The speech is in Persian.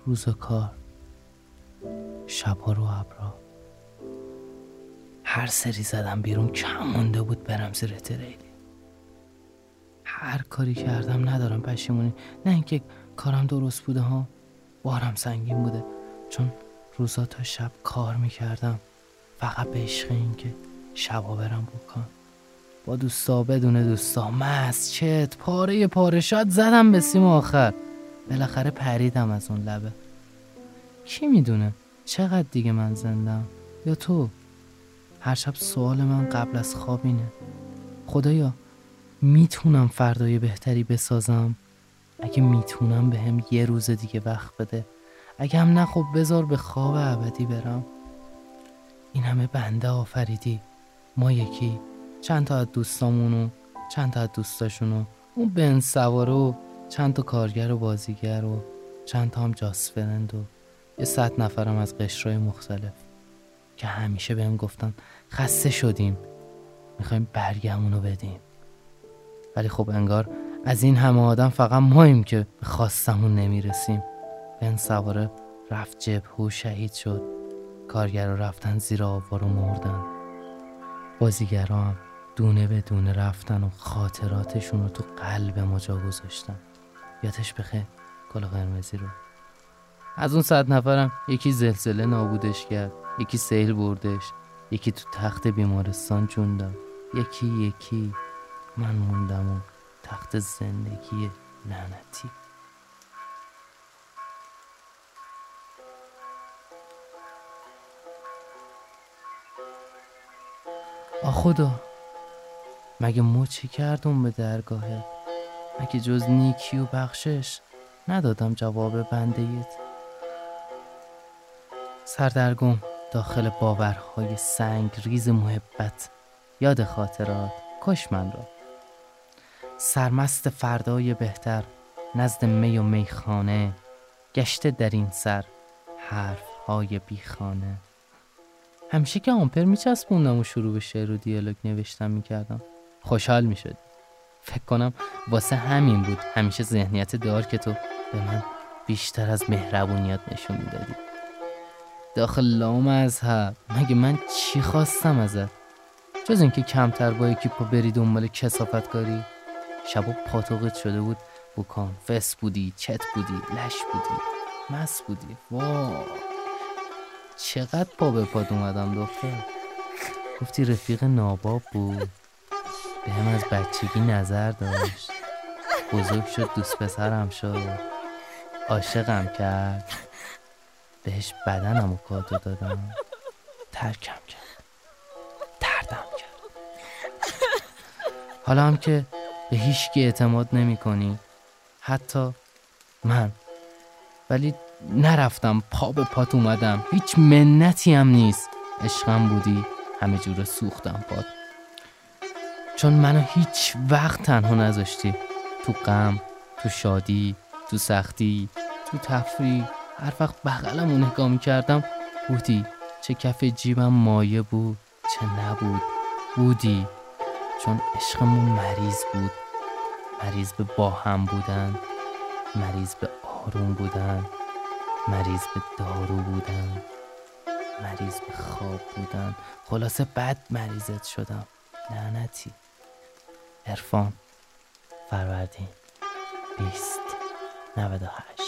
روز کار، شبا رو ابرا. هر سری زدم بیرون کم مونده بود برم زیر تریلی. هر کاری کردم ندارم پشیمونی. نه اینکه کارم درست بوده ها، بارم سنگین بوده، چون روزا تا شب کار میکردم فقط به عشق این که شبا برم بکن با دوستا بدون دوستا، مست چت پاره شاد زدم به سیم آخر. بالاخره پریدم از اون لبه. کی میدونه چقدر دیگه من زندم یا تو؟ هر شب سوال من قبل از خواب اینه: خدایا میتونم فردای بهتری بسازم؟ اگه میتونم بهم یه روز دیگه وقت بده، اگه هم نه خب بذار به خواب ابدی برم. این همه بنده آفریدی، ما یکی، چند تا از دوستامونو، چند تا از دوستاشونو، اون بنز سواره و چند تا کارگر و بازیگر و چند تا هم جاسفرند و یه 100 نفرم از قشرهای مختلف که همیشه بهم گفتن خسته شدیم میخوایم برگمونو بدیم. ولی خب انگار از این همه آدم فقط ماییم که به خواستمون نمیرسیم. بنز سواره رفت جبهه و شهید شد، کارگرها رفتن زیر آوار و مردن، بازیگرها هم دونه به دونه رفتن و خاطراتشون رو تو قلب ما جا گذاشتن. یادش بخیر گل قرمزی رو. از اون 100 نفرم یکی زلزله نابودش کرد، یکی سیل بردش، یکی تو تخت بیمارستان جون داد، یکی من موندم و تخت زندگی لعنتی. خدا مگه ما چی کردم به درگاهت؟ مگه جز نیکی و بخشش ندادم جواب بندهیت؟ سردرگم داخل باورهای سنگ ریز محبت، یاد خاطرات کش من را. سرمست فردای بهتر نزد می و میخانه، گشته در این سر حرفهای بیخانه. همیشه که آمپر میچسبوندم و شروع به شعر و دیالوگ نوشتم میکردم خوشحال میشد. فکر کنم واسه همین بود همیشه ذهنیت دارک تو به من بیشتر از مهربونیت نشون میدادی. داخل لامذهب مگه من چی خواستم ازت جز اینکه کمتر با یکی پا بری دنبال کثافت کاری؟ شبا پاتوقت شده بود بکن، فس بودی، چت بودی، لش بودی، مس بودی. واه چقدر پا به پاد اومدم دختر. گفتی رفیق ناباب بود، به هم از بچگی نظر داشت، بزرگ شد دوست پسرم شد، عاشقم کرد، بهش بدنم و کادو دادم، ترکم کرد، دردم کرد. حالا هم که به هیچ کی اعتماد نمی کنی، حتی من، ولی نرفتم پا به پات اومدم، هیچ منتی هم نیست. عشقم بودی همه جور سوختم پات، چون منو هیچ وقت تنها نذاشتی. تو غم، تو شادی، تو سختی، تو تفریح، هر وقت بغلمو نگاه می‌کردم بودی. چه کف جیبم مایه بود چه نبود بودی. چون عشقمون مریض بود، مریض به با هم بودن، مریض به آروم بودن، مریض به دارو بودن، مریض به خواب بودن. خلاصه بد مریضت شدم لعنتی. عرفان، فروردین 2098.